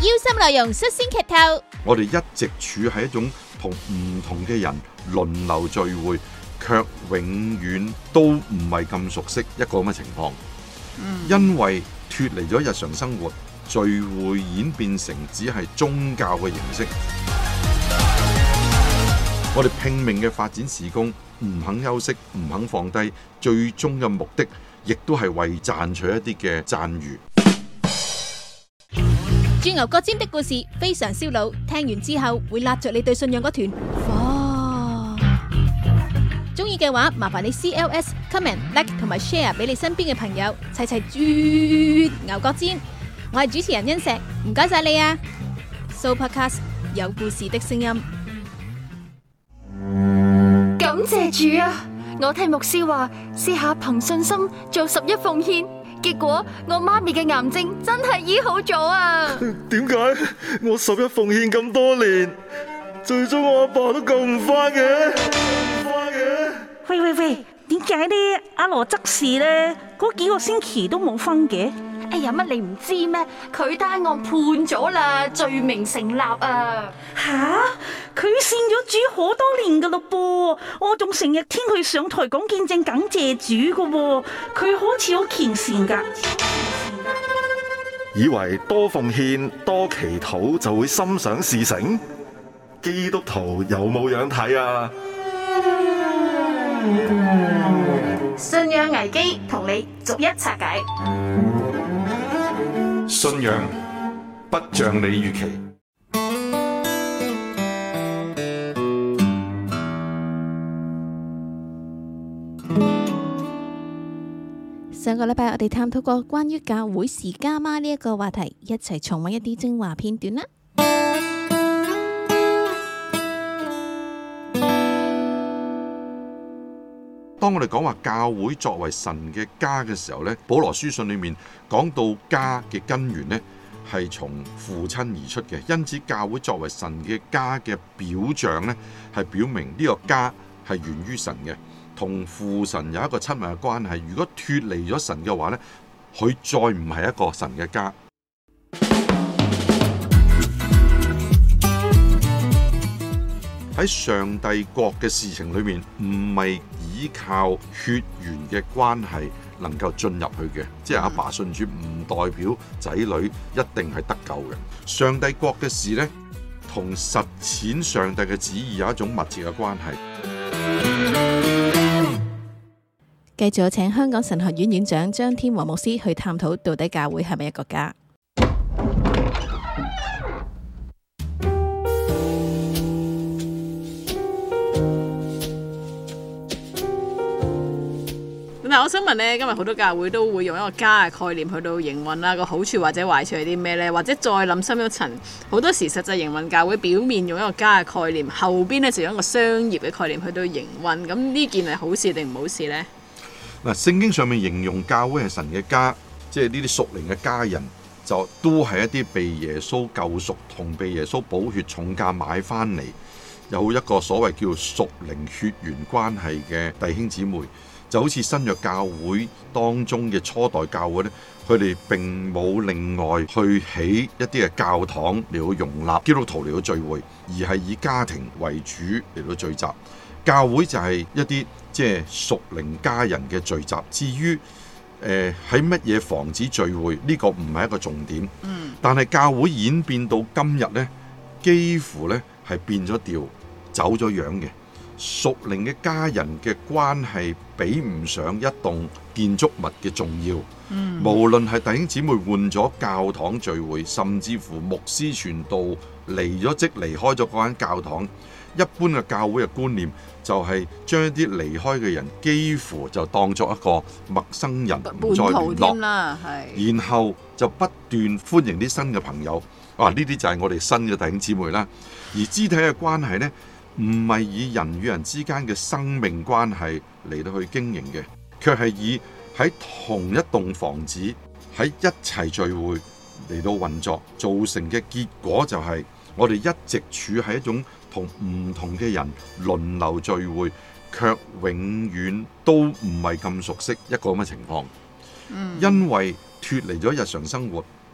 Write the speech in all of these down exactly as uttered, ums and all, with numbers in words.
心內容率先劇透。 我哋一直處喺一種同唔同嘅人輪流聚會，卻永遠都唔係咁熟悉一個咁嘅情況。嗯、因為脫離咗日常生活，聚會演變成只係宗教嘅形式。我哋拼命嘅發展事工，唔肯休息，唔肯放低，最終嘅目的亦都係為賺取一啲嘅讚譽。 鑽牛角尖的故事非常燒腦，聽完之後會拉着你對信仰嗰團火。中意嘅話，麻煩你 C L S comment like 同埋 share 俾你身邊嘅朋友，齊齊鑽牛角尖。我係主持人欣石，唔該晒你啊！Sooopodcast 有故事的聲音。 感謝主啊！我聽牧師話，試下憑信心做十一奉獻。結果我媽咪嘅癌症真係醫好咗啊！ 點解我十一奉獻咁多年，最終我阿爸都救唔翻嘅？救唔翻嘅？ 喂喂喂，點解呢？阿羅執事呢？嗰幾個星期都冇分嘅？ 哎呀，乜你唔知咩？佢單案判咗啦，罪名成立啊！ 吓，佢信咗主好多年噶咯噃，我仲成日聽佢上台講見證感謝主噶喎，佢好似好虔誠噶。 以為多奉獻多祈禱就會心想事成？基督徒有冇樣睇啊？ 信仰危機同你逐一拆解。 信仰不像你預期。 上個禮拜我哋探討過關於教會是家嗎呢一個話題，一齊重溫一啲精華片段啦。 當我哋講話教會作為神嘅家嘅時候呢，保羅書信裏面講到家嘅根源呢係從父親而出嘅，因此教會作為神嘅家嘅表象呢，係表明呢個家係源於神嘅，同父神有一個親密嘅關係。如果脫離咗神嘅話呢，佢再唔係一個神嘅家。喺上帝國嘅事情裏面，唔係依靠血緣嘅關係能夠進入去嘅，即係阿爸信主唔代表仔女一定係得救嘅。上帝國嘅事呢，同實踐上帝嘅旨意有一種密切嘅關係。 繼續請香港神學院院長張天和牧師去探討到底教會係咪一個家。 嗱，我想問咧，今日好多教會都會用一個家嘅概念去到營運啦，個好處或者壞處係啲咩呢？或者再諗深一層，好多時實際營運教會表面用一個家嘅概念，後邊咧就用一個商業嘅概念去到營運，咁呢件係好事定唔好事呢？ 嗱，聖經上面形容教會係神嘅家，即係呢啲屬靈嘅家人，就都係一啲被耶穌救贖同被耶穌寶血重價買翻嚟，有一個所謂叫屬靈血緣關係嘅弟兄姊妹。就好似新約教會當中嘅初代教會呢，佢哋並冇另外去起一啲嘅教堂嚟到容納基督徒嚟到聚會，而係以家庭為主嚟到聚集。教會就係一啲即係屬靈家人嘅聚集。至於誒喺乜嘢房子聚會，呢個唔係一個重點。嗯。但係教會演變到今日呢，幾乎呢係變咗調，走咗樣嘅。屬靈嘅家人嘅關係比唔上一棟建築物嘅重要。嗯、無論係弟兄姊妹換咗教堂聚會，甚至乎牧師傳道離咗職離開咗嗰間教堂，一般嘅教會嘅觀念就係將一啲離開嘅人幾乎就當作一個陌生人，唔再聯絡啦，然後就不斷歡迎啲新嘅朋友。哇！呢啲就係我哋新嘅弟兄姊妹啦。而肢體嘅關係呢，唔係以人與人之間嘅生命關係嚟到去經營嘅，卻係以喺同一棟房子喺一齊聚會嚟到運作，造成嘅結果就係我哋一直處喺一種同唔同嘅人輪流聚會，卻永遠都唔係咁熟悉一個咁嘅情況。因為脫離咗日常生活，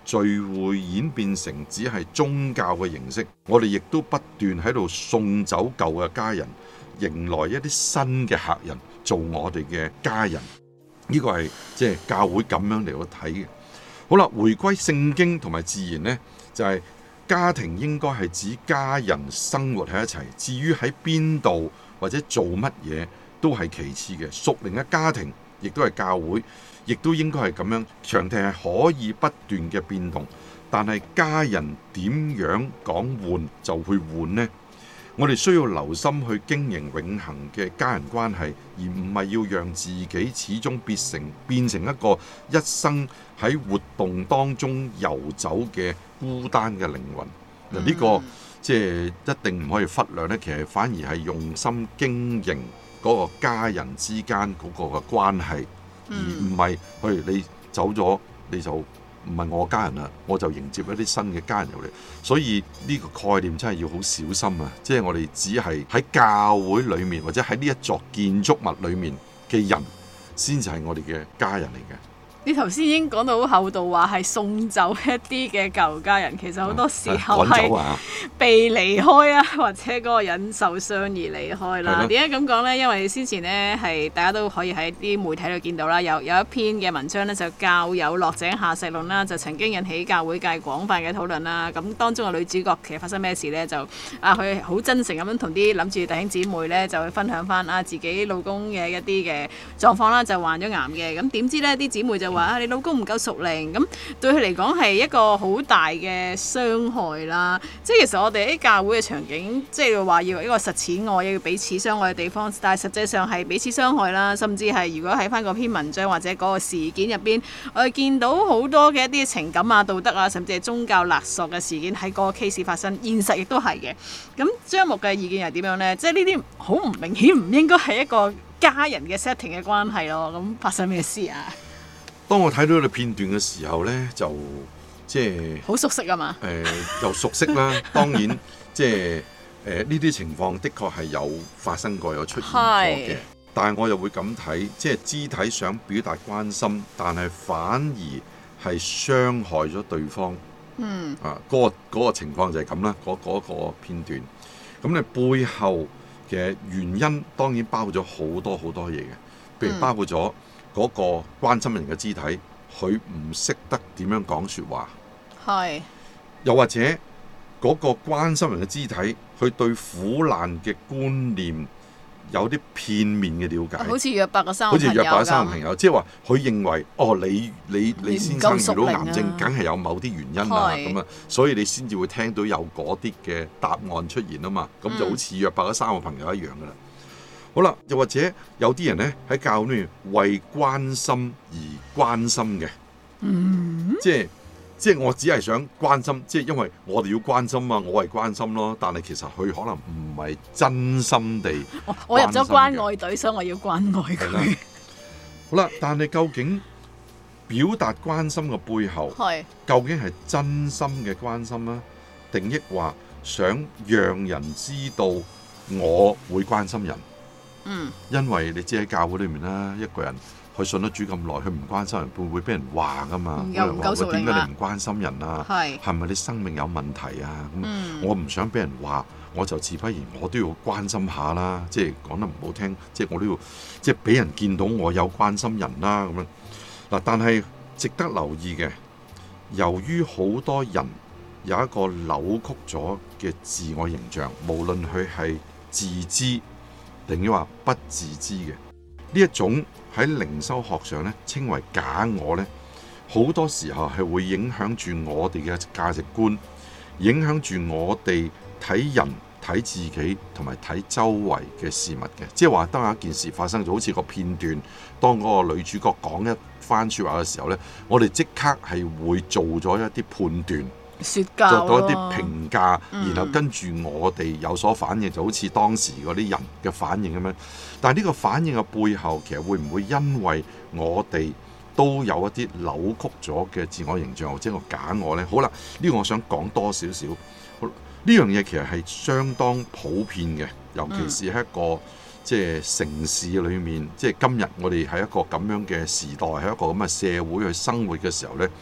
聚會演變成只係宗教嘅形式，我哋亦都不斷喺度送走舊嘅家人，迎來一啲新嘅客人做我哋嘅家人。呢個係即係教會咁樣嚟到睇嘅。好啦，回歸聖經同埋自然呢，就係家庭應該係指家人生活喺一齊，至於喺邊度或者做乜嘢都係其次嘅。屬靈嘅家庭亦都係教會，亦都應該係咁樣，長期係可以不斷嘅變動，但係家人點樣講換就會換呢？我哋需要留心去經營永恆嘅家人關係，而唔係要讓自己始終變成變成一個一生喺活動當中遊走嘅孤單嘅靈魂。嗱、嗯，呢個即係一定唔可以忽略呢，其實反而係用心經營嗰個家人之間嗰個嘅關係，而唔係去你走咗你就唔係我家人啦，我就迎接一啲新嘅家人入嚟。所以呢個概念真係要好小心啊！即係我哋只係喺教會裏面或者喺呢一座建築物裏面嘅人，先至係我哋嘅家人嚟嘅。 你頭先已經講到好厚道，話係送走一啲嘅舊家人，其實好多時候係被離開啊，或者嗰個人受傷而離開啦。點解咁講呢？因為先前呢係大家都可以喺啲媒體度見到啦，有有一篇嘅文章呢，就教友落井下石論啦，就曾經引起教會界廣泛嘅討論啦。咁當中嘅女主角其實發生咩事呢？就啊佢好真誠咁樣同啲諗住弟兄姊妹呢，就去分享翻啊自己老公嘅一啲嘅狀況啦，就患咗癌嘅。咁點知呢啲姊妹就話啊，你老公唔夠屬靈，咁對佢嚟講係一個好大嘅傷害啦。即係其實我哋喺教會嘅場景，即係話要一個實踐愛，要彼此相愛嘅地方，但係實際上係彼此傷害啦。甚至係如果喺翻嗰篇文章或者嗰個事件入邊，我哋見到好多嘅一啲情感啊、道德啊，甚至係宗教勒索嘅事件喺嗰個 case 發生，現實亦都係嘅。咁張牧嘅意見係點樣呢？即係呢啲好唔明顯，唔應該係一個家人嘅 setting 嘅關係咯。咁發生咩事啊？ 當我睇到呢個片段嘅時候呢，就即係好熟悉啊嘛。誒、 呃，又熟悉啦。當然，即係誒呢啲情況的確係有發生過，有出現過嘅。但係我又會咁睇，即係肢體想表達關心，但係反而係傷害咗對方。嗯。啊，嗰、嗰個嗰個情況就係咁啦。嗰、嗰、嗰個片段，咁你背後嘅原因當然包括咗好多好多嘢嘅，譬如包括咗。嗯嗰個關心人嘅肢體，佢唔識得點樣講説話，係又或者嗰個關心人嘅肢體，佢對苦難嘅觀念有啲片面嘅了解， 好似約伯嘅三個好似約伯嘅三個朋友，即係話佢認為哦，你你你先生遇到癌症，梗係有某啲原因啦，咁啊，所以你先至會聽到有嗰啲嘅答案出現啊嘛，咁就好似約伯嘅三個朋友一樣噶啦。好啦，又或者有啲人咧喺教會裏面為關心而關心嘅，嗯，即係即係我只係想關心，即係因為我哋要關心啊，我係關心咯。但係其實佢可能唔係真心地， 我入咗關愛隊，所以我要關愛佢。 好啦，但係究竟表達關心嘅背後，係究竟係真心嘅關心啊，定抑或想讓人知道我會關心人？嗯，因為你知喺教會裏面啦，一個人佢信咗主咁耐，佢唔關心人，會唔會俾人話噶嘛？ 又唔夠屬靈啊！點解你唔關心人啊？係係咪你生命有問題啊？咁、嗯、我唔想俾人話，我就自不然我都要關心下啦。即係講得唔好聽，即係我都要即係俾人見到我有關心人啦。咁樣嗱，但係值得留意嘅，由於好多人有一個扭曲咗嘅自我形象，無論佢係自知，定於話不自知嘅呢一種喺靈修學上咧稱為假我咧，好多時候係會影響住我哋嘅價值觀，影響住我哋睇人、睇自己同埋睇周圍嘅事物嘅。即係話當有一件事發生咗，好似個片段，當嗰個女主角講一番説話嘅時候咧，我哋即刻係會做咗一啲判斷。做到一啲評價，然後跟住我哋有所反應，就好似當時嗰啲人嘅反應咁樣。但係呢個反應嘅背後，其實會唔會因為我哋都有一啲扭曲咗嘅自我形象，或者個假我呢？好啦，呢個我想講多少少。呢樣嘢其實係相當普遍嘅，尤其是喺一個即係城市裏面，即係今日我哋喺一個咁樣嘅時代，喺一個咁嘅社會去生活嘅時候呢。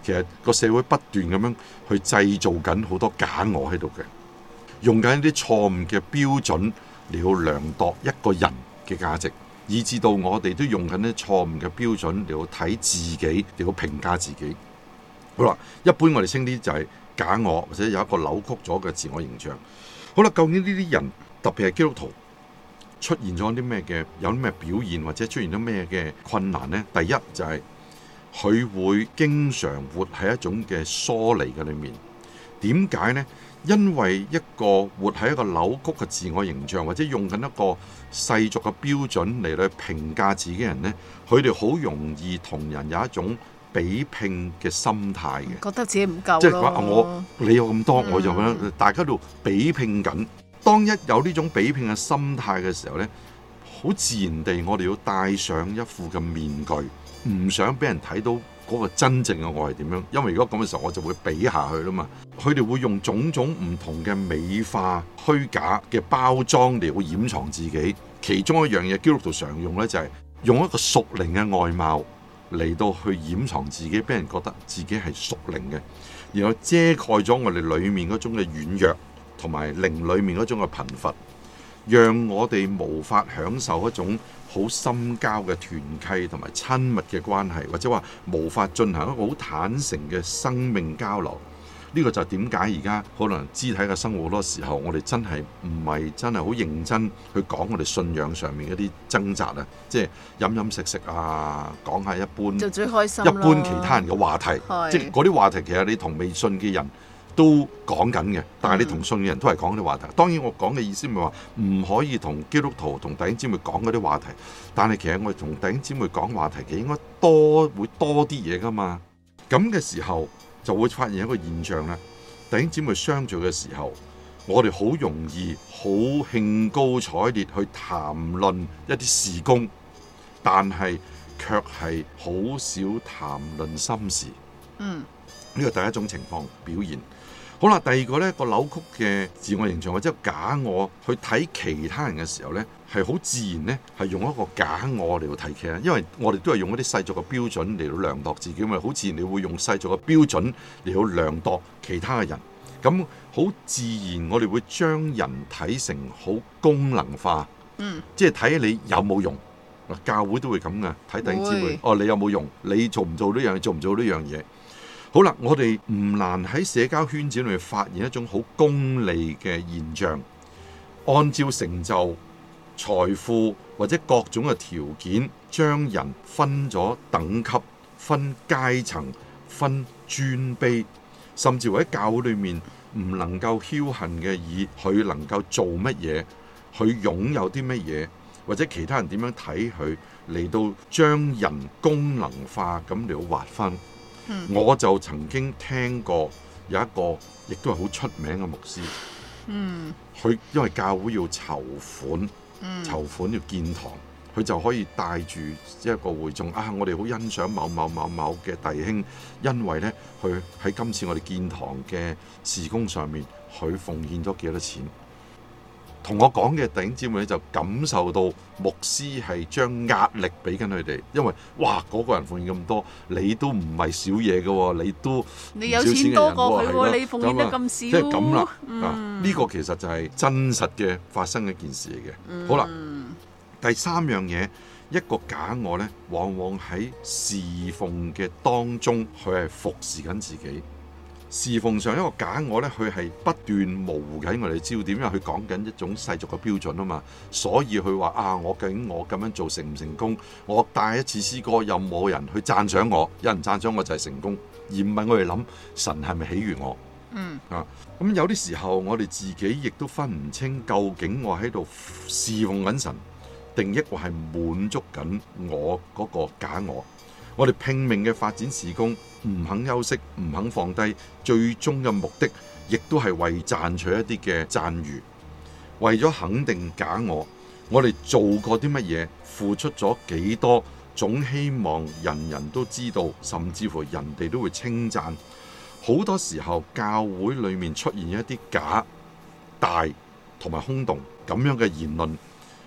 其實個社會不斷咁樣去製造緊好多假我喺度嘅，用緊一啲錯誤嘅標準嚟到量度一個人嘅價值，以至到我哋都用緊啲錯誤嘅標準嚟到睇自己，嚟到評價自己。好啦，一般我哋稱呢就係假我，或者有一個扭曲咗嘅自我形象。好啦，究竟呢啲人，特別係基督徒，出現咗啲咩嘅，有啲咩表現，或者出現咗咩嘅困難呢？第一就係佢會經常活喺一種嘅疏離嘅裏面。點解呢？因為一個活喺一個扭曲嘅自我形象，或者用緊一個世俗嘅標準嚟去評價自己人呢，佢哋好容易同人有一種比拼嘅心態嘅， 覺得自己唔夠咯， 即係話我你有咁多，我就覺得大家都比拼緊。當一有呢種比拼嘅心態嘅時候呢，好自然地我哋要戴上一副嘅面具，唔想俾人睇到嗰個真正嘅我係點樣。因為如果咁嘅時候，我就會比下去啦嘛。佢哋會用種種唔同嘅美化、虛假嘅包裝嚟去掩藏自己。其中一樣嘢，基督徒常用呢，就係用一個屬靈嘅外貌嚟到去掩藏自己，俾人覺得自己係屬靈嘅，然後遮蓋咗我哋裏面嗰種嘅軟弱，同埋靈裏面嗰種嘅貧乏，讓我哋無法享受一種好深交嘅團契同埋親密嘅關係，或者話無法進行一個好坦誠嘅生命交流。呢個就係點解而家可能肢體嘅生活好多時候，我哋真係唔係真係好認真去講我哋信仰上面嗰啲掙扎啊，即係飲飲食食啊，講下一般就最開心一般其他人嘅話題，即係嗰啲話題其實你同未信嘅人都講緊嘅，但係你同信嘅人都係講啲話題。當然我講嘅意思唔係話唔可以同基督徒同弟兄姊妹講嗰啲話題，但係其實我哋同弟兄姊妹講話題其實應該多會多啲嘢㗎嘛。咁嘅時候就會發現一個現象啦，弟兄姊妹相聚嘅時候，我哋好容易好興高采烈去談論一啲事工，但係卻係好少談論心事。 嗯， 呢個第一種情況表現。好啦，第二個呢個扭曲嘅自我形象或者假我去睇其他人嘅時候呢，係好自然呢係用一個假我嚟到睇其他人，因為我哋都係用一啲世俗嘅標準嚟到量度自己嘛，好自然你會用世俗嘅標準嚟到量度其他嘅人，咁好自然我哋會將人睇成好功能化， 嗯， 即係睇你有冇用。教會都會咁噶，睇弟兄姊妹，哦，你有冇用？你做唔做呢樣？做唔做呢樣嘢？好啦，我哋唔難喺社交圈子裏面發現一種好功利嘅現象，按照成就、財富或者各種嘅條件，將人分咗等級、分階層、分尊卑，甚至乎喺教會裏面唔能夠僥倖嘅以佢能夠做乜嘢，佢擁有啲乜嘢，或者其他人點樣睇佢，嚟到將人功能化咁嚟到劃分。嗯、我就曾經聽過有一個亦都係好出名嘅牧師， 嗯， 佢因為教會要籌款， 嗯、 籌款要建堂，佢就可以帶住一個會眾啊，我哋好欣賞某某某某嘅弟兄，因為呢，佢喺今次我哋建堂嘅事工上面，佢奉獻咗幾多錢。同我講嘅弟兄姊妹就感受到牧師係將壓力俾緊佢哋，因為哇嗰、那個人奉獻咁多，你都唔係少嘢嘅喎，你都你有錢多過佢喎，你奉獻得咁少， 即係咁啦。 嗯、 啊，呢、這個其實就係真實嘅發生嘅一件事嚟嘅。 嗯、 好啦，第三樣嘢，一個假我呢，往往喺侍奉嘅當中，佢係服侍緊自己。侍奉上一個假我呢，佢係不斷模糊緊我哋焦點，因為佢講緊一種世俗嘅標準啊嘛，所以佢話啊，我究竟我咁樣做成唔成功？我帶一次詩歌有冇人去讚賞我？有人讚賞我就係成功，而唔係我哋諗神係咪喜悅我？ 嗯啊，咁有啲時候我哋自己亦都分唔清，究竟我喺度侍奉緊神，定抑或係滿足緊我嗰個假我？我哋拼命嘅發展事工，唔肯休息，唔肯放低，最終嘅目的亦都係為賺取一啲嘅讚譽，為咗肯定假我，我哋做過啲乜嘢，付出咗幾多，總希望人人都知道，甚至乎人哋都會稱讚。好多時候教會裏面出現一啲假大同埋空洞咁樣嘅言論，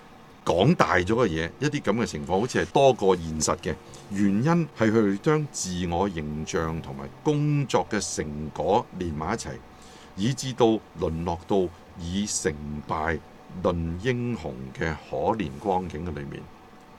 講大咗嘅嘢，一啲咁嘅情況好似係多過現實嘅。原因係佢將自我形象同埋工作嘅成果連埋一齊，以致到淪落到以成敗論英雄嘅可憐光景嘅裏面。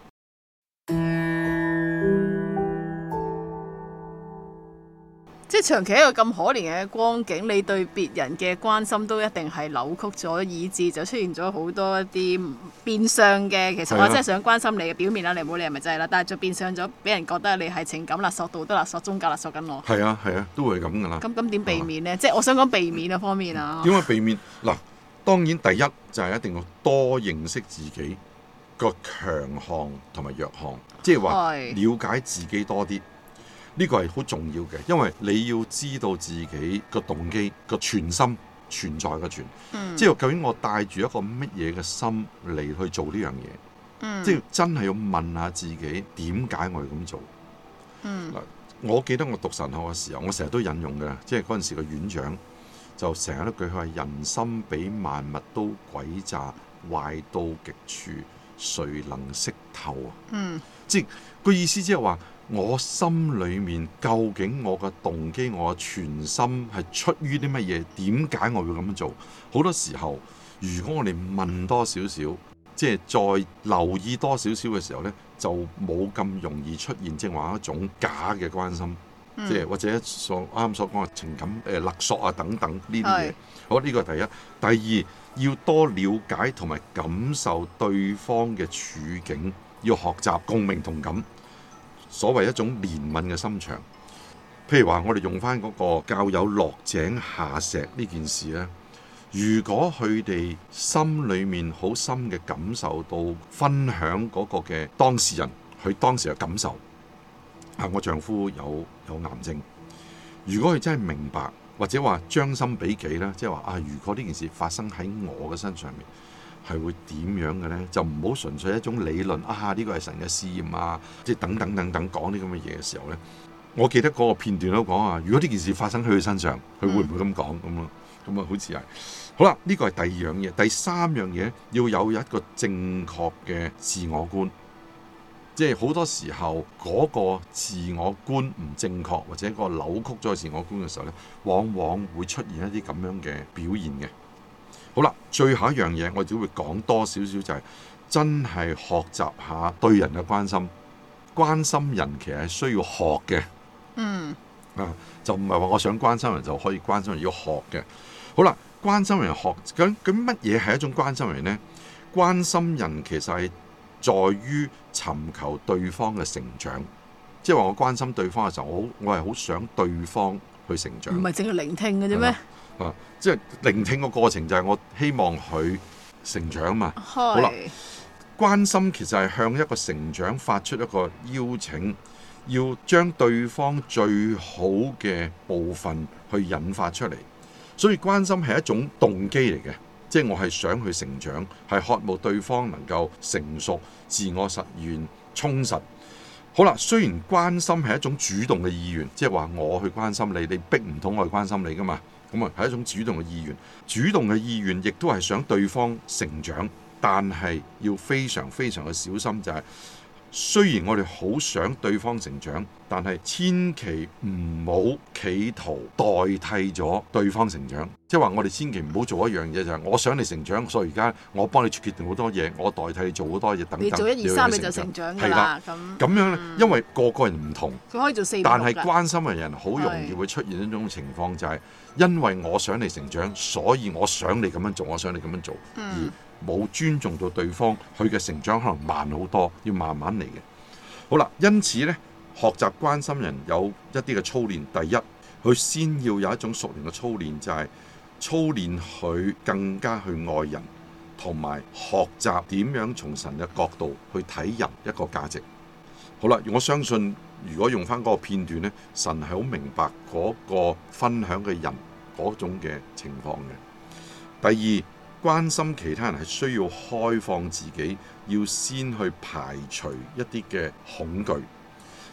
即係長期一個咁可憐嘅光景，你對別人嘅關心都一定係扭曲咗，以致就出現咗好多一啲變相嘅。其實我真係想關心你嘅表面啦，你唔好理係咪真係啦，但係就變相咗，俾人覺得你係情感勒索、道德勒索、宗教勒索緊我。 係啊係啊，都會咁噶啦。 咁咁點避免呢？即係我想講避免嘅方面啊。 點解避免？嗱，當然第一就係、是、一定要多認識自己個強項同埋弱項，即係話了解自己多啲。呢個係好重要嘅，因為你要知道自己個動機個全心存在嘅全，嗯、即係究竟我帶住一個乜嘢嘅心嚟去做呢樣嘢，嗯、即係真係要問下自己點解我要咁做。嗯、我記得我讀神學嘅時候，我成日都引用嘅，即係嗰陣時個院長就成日都句佢話：人心比萬物都詭詐，壞到極處，誰能識透啊？嗯、即係個意思即係話。我心裏面究竟我嘅動機，我嘅全心係出於啲乜嘢？點解我要咁樣做？好多時候，如果我哋問多少少，即係再留意多少少嘅時候呢，就冇咁容易出現即係話一種假嘅關心，嗯、即係或者所啱啱所講嘅情感誒勒索啊等等呢啲嘢。是好，呢個第一。第二，要多了解同埋感受對方嘅處境，要學習共鳴同感。所謂一種憐憫嘅心腸，譬如話我哋用翻嗰個教友落井下石呢件事咧，如果佢哋心裏面好深嘅感受到分享嗰個嘅當事人佢當時嘅感受，啊我丈夫有有癌症，如果佢真係明白或者話將心比己啦，即係話啊如果呢件事發生喺我嘅身上面，係會點樣嘅呢？就唔好純粹一種理論啊！呢個係神嘅試驗啊，即係等等等等講啲咁嘅嘢嘅時候呢，我記得嗰個片段都講啊，如果呢件事發生喺佢身上，佢會唔會咁講咁咯？咁啊，好似係好啦。呢個係第二樣嘢，第三樣嘢要有一個正確嘅自我觀，即係好多時候嗰個自我觀唔正確，或者嗰個扭曲咗自我觀嘅時候呢，往往會出現一啲咁樣嘅表現嘅。好啦，最後一樣嘢我只會講多少少，就係真係學習下對人嘅關心，關心人其實係需要學嘅。嗯啊，就唔係話我想關心人就可以關心人，要學嘅。好啦，關心人學咁咁乜嘢係一種關心人呢？關心人其實係在於尋求對方嘅成長，即係話我關心對方嘅時候，我我係好想對方去成長，唔係淨係聆聽嘅啫咩？啊！即係聆聽個過程就係我希望佢成長嘛。是好啦，關心其實係向一個成長發出一個邀請，要將對方最好嘅部分去引發出嚟。所以關心係一種動機嚟嘅，即係我係想去成長，係渴望對方能夠成熟、自我實現、充實。好啦，雖然關心係一種主動嘅意願，即係話我去關心你，你逼唔到我去關心你噶嘛。咁啊，係一種主動嘅意願，主動嘅意願亦都係想對方成長，但係要非常非常嘅小心，就係雖然我哋好想對方成長，但係千祈唔好企圖代替咗對方成長。即係話我哋千祈唔好做一樣嘢，就係我想你成長，所以而家我幫你決定好多嘢，我代替你做好多嘢等等。你做一二三你就成長㗎啦。咁咁樣咧，因為個個人唔同，佢可以做四，但係關心嘅人好容易會出現一種情況，就係因為我想你成長，所以我想你咁樣做，我想你咁樣做，而冇尊重到對方，佢嘅成長可能慢好多，要慢慢嚟嘅。好啦，因此呢，學習關心人有一啲嘅操練。第一，佢先要有一種屬靈嘅操練，就係操練佢更加去愛人，同埋學習點樣從神嘅角度去睇人一個價值。好啦，我相信如果用翻嗰個片段呢，神係好明白嗰個分享嘅人嗰種嘅情況嘅。第二，關心其他人係需要開放自己，要先去排除一啲嘅恐懼，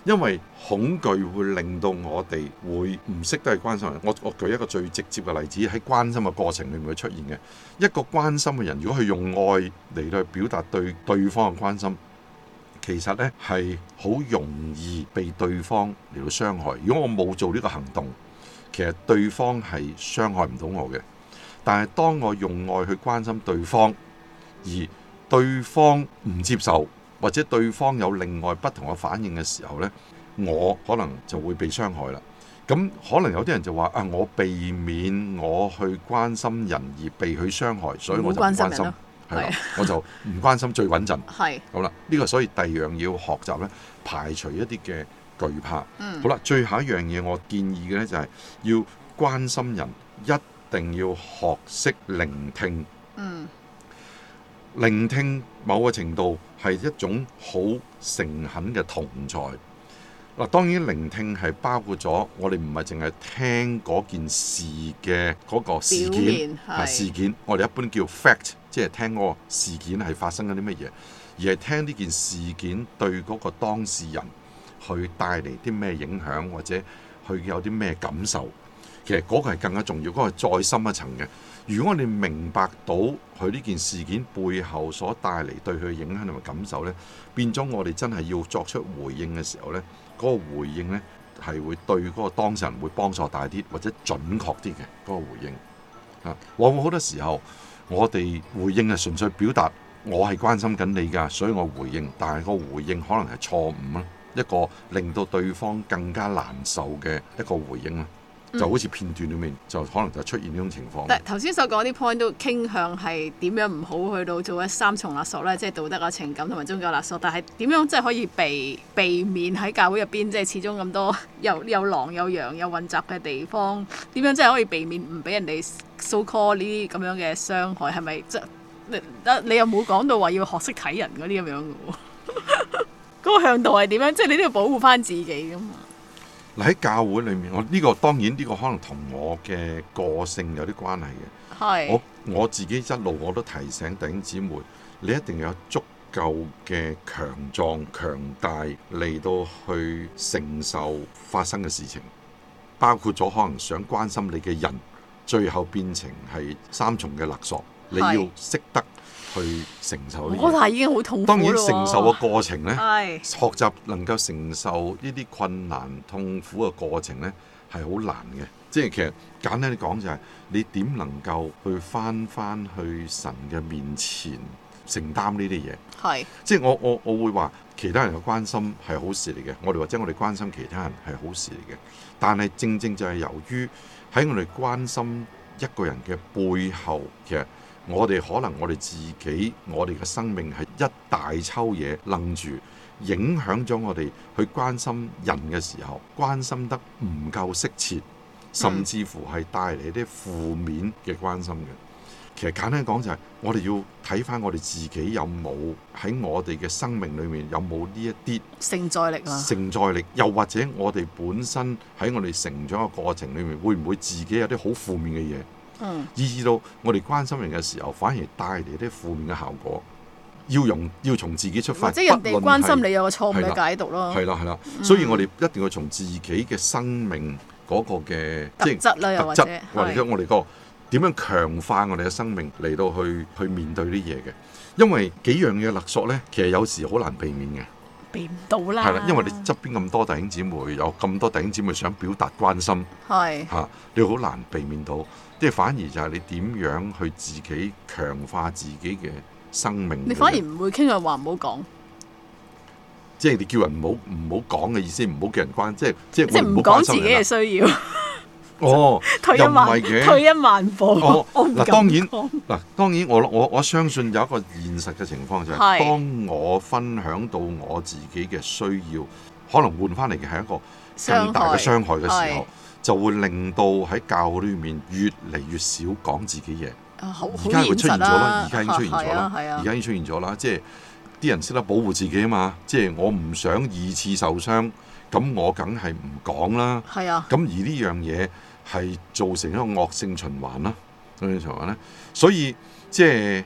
因為恐懼會令到我哋會唔識得去關心人。我我舉一個最直接嘅例子，喺關心嘅過程裏面會出現嘅一個關心嘅人，如果佢用愛嚟到去表達對對方嘅關心，其實呢係好容易被對方嚟到傷害。如果我冇做呢個行動，其實對方係傷害唔到我嘅。但係當我用愛去關心對方，而對方唔接受，或者對方有另外不同嘅反應嘅時候呢，我可能就會被傷害啦。咁可能有啲人就話啊，我避免我去關心人而被佢傷害，所以我就唔關心，係啦，我就唔關心最穩陣。係好啦，呢個所以第二樣要學習呢，排除一啲嘅懼怕。嗯、好啦，最後一樣嘢我建議嘅呢，就係要關心人，一定要學識聆聽。嗯。聆聽某個程度係一種好誠懇嘅同在。嗱，當然聆聽係包括咗我哋唔係淨係聽嗰件事嘅嗰個事件，係事件，我哋一般叫 fact， 即係聽嗰個事件係發生緊啲乜嘢，而係聽呢件事件對嗰個當事人去帶嚟啲咩影響，或者佢有啲咩感受。其實嗰個係更加重要，嗰個係再深一層嘅。如果我哋明白到佢呢件事件背後所帶嚟對佢嘅影響同埋感受呢，變咗我哋真係要作出回應嘅時候呢，嗰個回應呢係會對嗰個當事人會幫助大啲，或者準確啲嘅嗰個回應。啊，往往好多時候我哋回應係純粹表達我係關心緊你㗎，所以我回應，但係個回應可能係錯誤啦，一個令到對方更加難受嘅一個回應啦。就好似片段裏面就可能就出現呢種情況。 但頭先所講啲 point 都傾向係點樣唔好去到做一三重勒索咧，即係道德啊、情感同埋宗教勒索。但係點樣即係可以避避免喺教會入邊，即係始終咁多有有狼有羊有混雜嘅地方，點樣即係可以避免唔俾人哋 so call 呢啲咁樣嘅傷害？係咪即你你又冇講到話要學識睇人嗰啲咁樣嘅喎？嗰個向度係點樣？即係你都要保護翻自己㗎嘛。 喺教會裏面，我呢個當然呢個可能同我嘅個性有啲關係嘅。係我我自己一路我都提醒弟兄姊妹，你一定要有足夠嘅強壯、強大嚟到去承受發生嘅事情，包括咗可能想關心你嘅人，最後變成係三重嘅勒索，你要識得去承受呢啲嘢。嗰下已經好痛苦。當然承受嘅過程呢，學習能夠承受呢啲困難痛苦嘅過程呢，係好難嘅。即係其實簡單啲講就係你點能夠去翻翻去神嘅面前承擔呢啲嘢。係即係我我我會話其他人嘅關心係好事嚟嘅，我哋或者我哋關心其他人係好事嚟嘅。但係正正就係由於喺我哋關心一個人嘅背後，其實我哋可能我哋自己，我哋嘅生命係一大抽嘢楞住，影響咗我哋去關心人嘅時候，關心得唔夠適切，甚至乎係帶嚟啲負面嘅關心嘅。其實簡單講就係，我哋要睇翻我哋自己有冇喺我哋嘅生命裏面有冇呢一啲承載力啊， 承載力，又或者我哋本身喺我哋成長嘅過程裏面，會唔會自己有啲好負面嘅嘢？嗯，以至到我哋關心人嘅時候，反而帶嚟啲負面嘅效果。要用要從自己出發， 即係人哋關心你有個錯誤嘅解讀咯。 係啦係啦，所以我哋一定要從自己嘅生命嗰個嘅特質啦，又或者或者我哋個點樣強化我哋嘅生命嚟到去去面對呢啲嘢嘅。因為幾樣嘢勒索咧，其實有時好難避免嘅。 避唔到啦。 係啦，因為你側邊咁多弟兄姊妹，有咁多弟兄姊妹想表達關心，係嚇你好難避免到。即係反而就係你點樣去自己強化自己嘅生命。 你反而唔會傾向話唔好講， 即係你叫人唔好唔好講嘅意思，唔好叫人關，即係即係即係唔講自己嘅需要。 哦， 退一萬退一萬步。 哦，嗱當然嗱當然我我我相信有一個現實嘅情況就係、是，是當我分享到我自己嘅需要，可能換翻嚟嘅係一個更大嘅傷害嘅時候，就會令到喺教會裏面越嚟越少講自己嘢。而家會出現咗啦，而家已經出現咗啦，而家已經出現咗啦。即係啲人識得保護自己啊嘛，即係我唔想二次受傷，咁我梗係唔講啦。係啊。咁而呢樣嘢係造成一個惡性循環啦，惡性循環咧。所以即係誒、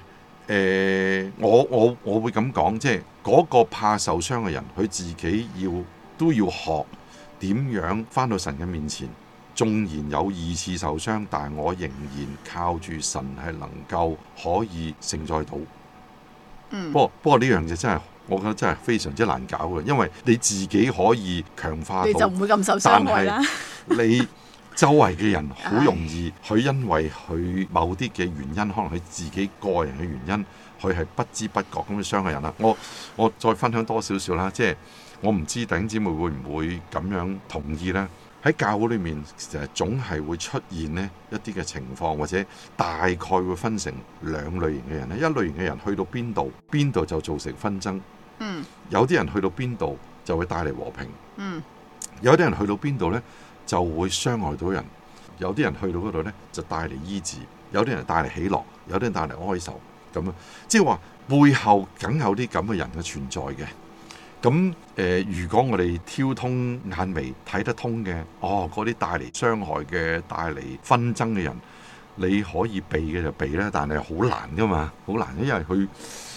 呃，我我我會咁講，即係嗰個怕受傷嘅人，佢自己要都要學點樣返到神嘅面前。縱然有二次受傷，但係我仍然靠住神係能夠可以承載到。 嗯、 不過不過呢樣嘢真係，我覺得真係非常之難搞嘅，因為你自己可以強化到， 你就唔會咁受傷害啦。 你周圍嘅人好容易，佢因為佢某啲嘅原因，可能佢自己個人嘅原因，佢係不知不覺咁樣傷害人啦。我我再分享多少少啦，即係我唔知弟兄姊妹會唔會咁樣同意呢？喺教會裏面，其實總係會出現呢一啲嘅情況，或者大概會分成兩類型嘅人咧。一類型嘅人去到邊度，邊度就造成紛爭。 嗯， 有啲人去到邊度就會帶嚟和平。 嗯， 有啲人去到邊度呢，就會傷害到人。有啲人去到嗰度呢，就帶嚟醫治。有啲人帶嚟喜樂，有啲人帶嚟哀愁。咁啊，即係話背後梗有啲咁嘅人嘅存在嘅。咁誒、呃，如果我哋挑通眼眉睇得通嘅，哦，嗰啲帶嚟傷害嘅、帶嚟紛爭嘅人，你可以避嘅就避啦，但係好難噶嘛，好難，因為佢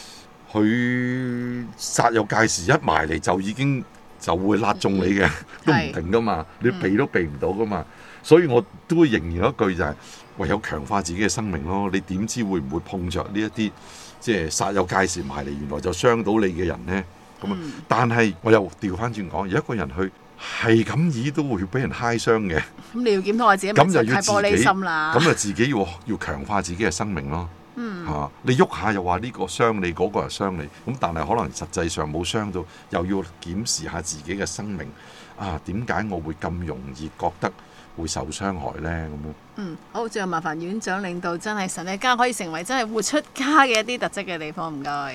佢煞有介事一埋嚟就已經就會辣中你嘅，都唔定噶嘛，你避都避唔到噶嘛，所以我都仍然有一句就係、是、唯有強化自己嘅生命咯。你點知會唔會碰着呢一啲即係煞有介事埋嚟，原來就傷到你嘅人呢？咁啊！但係我又調翻轉講，有一個人去係咁意都會俾人揩傷嘅。咁你要檢討下自己， 咁就要太玻璃心啦。 咁就自己要要強化自己嘅生命咯。 嗯， 嚇、啊、你喐下又話呢個傷你，嗰、嗰個又傷你。咁但係可能實際上冇傷到，又要檢視下自己嘅生命。啊，點解我會咁容易覺得會受傷害呢？咁樣。 嗯，好，最後麻煩院長領導，真係神嘅家可以成為真係活出家嘅一啲特質嘅地方。唔該。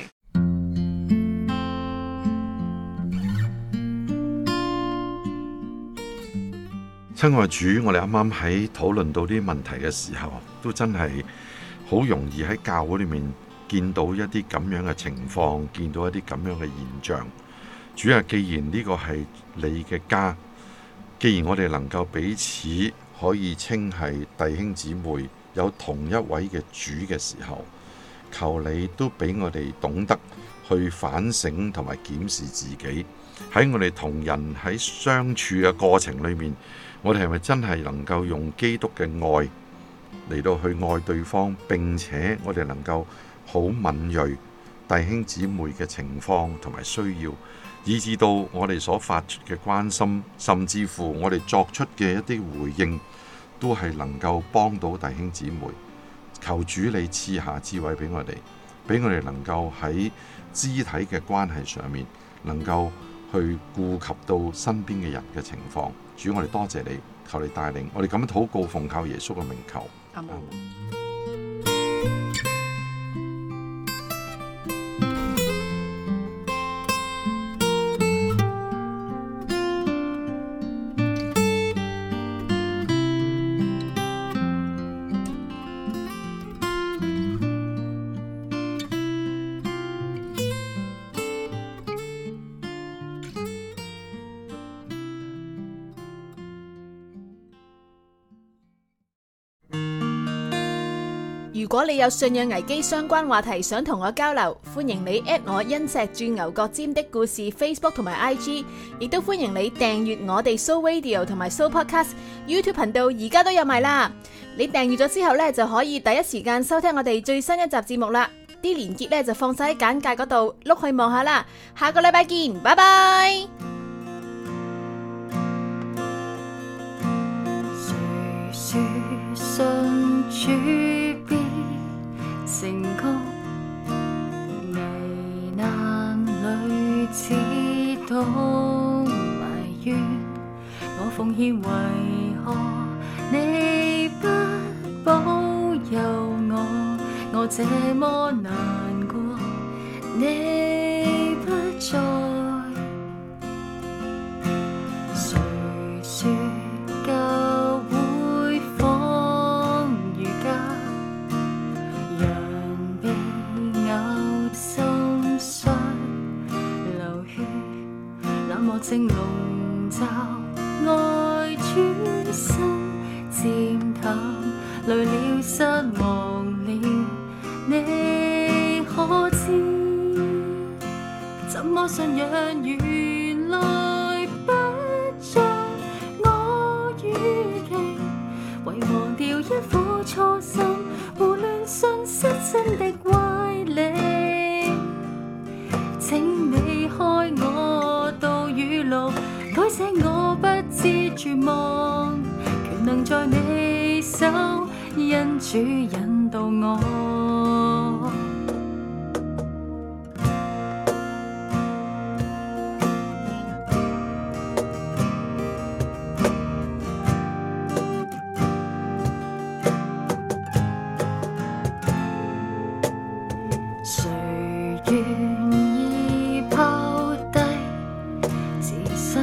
親愛主，我哋啱啱喺討論到啲問題嘅時候，都真係好容易喺教會裏面見到一啲咁樣嘅情況，見到一啲咁樣嘅現象。主啊，既然呢個係你嘅家，既然我哋能夠彼此可以稱係弟兄姊妹，有同一位嘅主嘅時候，求你都俾我哋懂得去反省同埋檢視自己，喺我哋同人喺相處嘅過程裏面，我哋係咪真係能夠用基督嘅愛嚟到去愛對方，並且我哋能夠好敏銳弟兄姊妹嘅情況同埋需要，以至到我哋所發出嘅關心，甚至乎我哋作出嘅一啲回應，都係能夠幫到弟兄姊妹。求主你賜下智慧俾我哋，俾我哋能夠喺肢體嘅關係上面，能夠去顧及到身邊嘅人嘅情況。主，我哋多謝你，求你帶領我哋咁樣禱告，奉靠耶穌嘅名求。 阿們。 如果你有信仰危機相關話題想同我交流，歡迎你 at 我因石鑽牛角尖的故事 Facebook 同埋 I G， 亦都歡迎你訂閱我哋 Soul Radio 同埋 Soul Podcast YouTube 頻道，而家都有埋啦。你訂閱咗之後呢，就可以第一時間收聽我哋最新一集節目啦。啲連結呢就放晒喺簡介嗰度，碌去望下啦。下個禮拜見，拜拜。 誰說信主必成功？危難裏只懂埋怨，我奉獻為何你不保佑我？我這麼難過，你不在。誰說教會仿如家，人被咬心傷流血，冷漠正籠罩，愛轉身漸淡，累了失望了，你可知？怎麼信仰原來不忘掉一顆初心，胡亂信失真的歪理。請你開我道與路，改寫我不知絕望，權能在你手，因主引導我。誰願意拋低自身，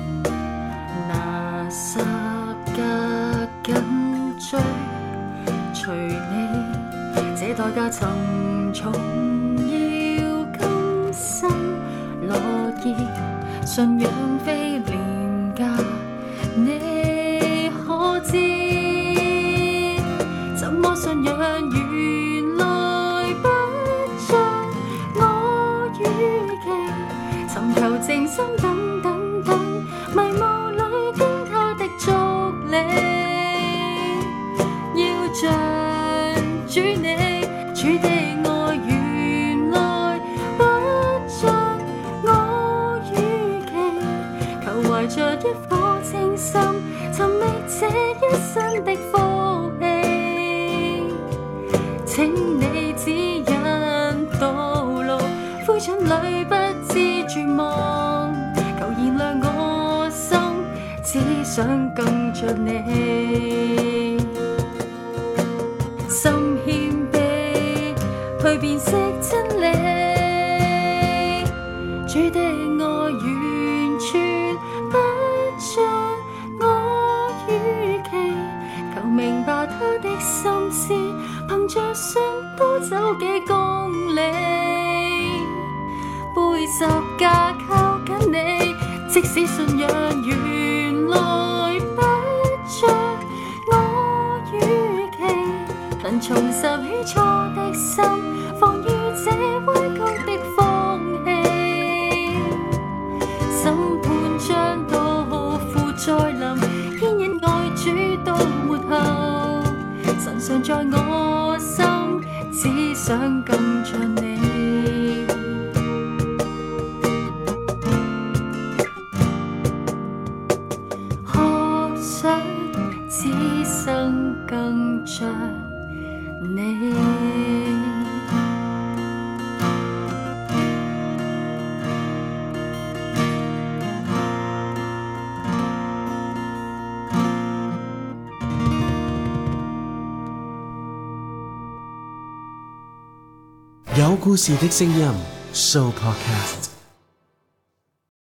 拿十架緊追，隨你這代價沉重，要甘心樂意，信仰非廉價，你可知？怎麼信仰原來不像我預期？尋求靜心等等等，迷霧裏經他的足理，要像主你，主的愛原來不像我預期。求懷着一顆清心，尋覓這一生的福氣，請你指引道路，灰燼裏不知絕望，求燃亮我心，只想更像你。心謙卑，去辨識真理，主的愛完全不像我預期，求明白他的心思，憑着信多走幾公里，背十架靠緊你，即使信仰原來不像我預期，能重拾起初的心，防禦這彎曲的風氣。審判將到，父再臨，牽引愛主到末後，神常在我心，只想更像你。可想此生更像你。 有故事的聲音 Show Podcast。